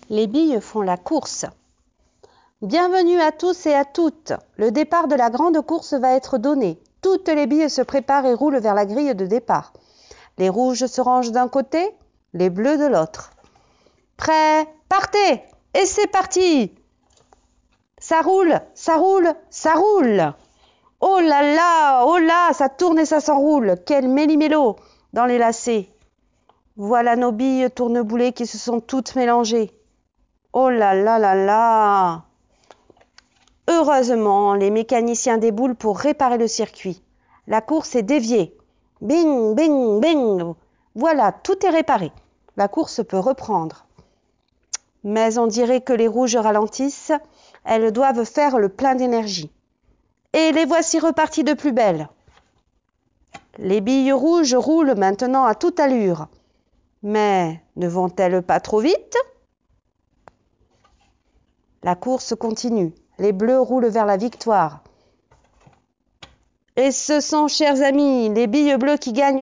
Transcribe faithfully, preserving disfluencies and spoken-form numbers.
Les billes font la course. Bienvenue à tous et à toutes. Le départ de la grande course va être donné. Toutes les billes se préparent et roulent vers la grille de départ. Les rouges se rangent d'un côté, les bleus de l'autre. Prêts, partez! Et c'est parti! Ça roule, ça roule, ça roule! Oh là là, oh là, ça tourne et ça s'enroule. Quel méli-mélo dans les lacets. Voilà nos billes tourneboulées qui se sont toutes mélangées. Oh là là là là! Heureusement, les mécaniciens déboulent pour réparer le circuit. La course est déviée. Bing, bing, bing! Voilà, tout est réparé. La course peut reprendre. Mais on dirait que les rouges ralentissent. Elles doivent faire le plein d'énergie. Et les voici reparties de plus belle. Les billes rouges roulent maintenant à toute allure. Mais ne vont-elles pas trop vite? La course continue. Les bleus roulent vers la victoire. Et ce sont, chers amis, les billes bleues qui gagnent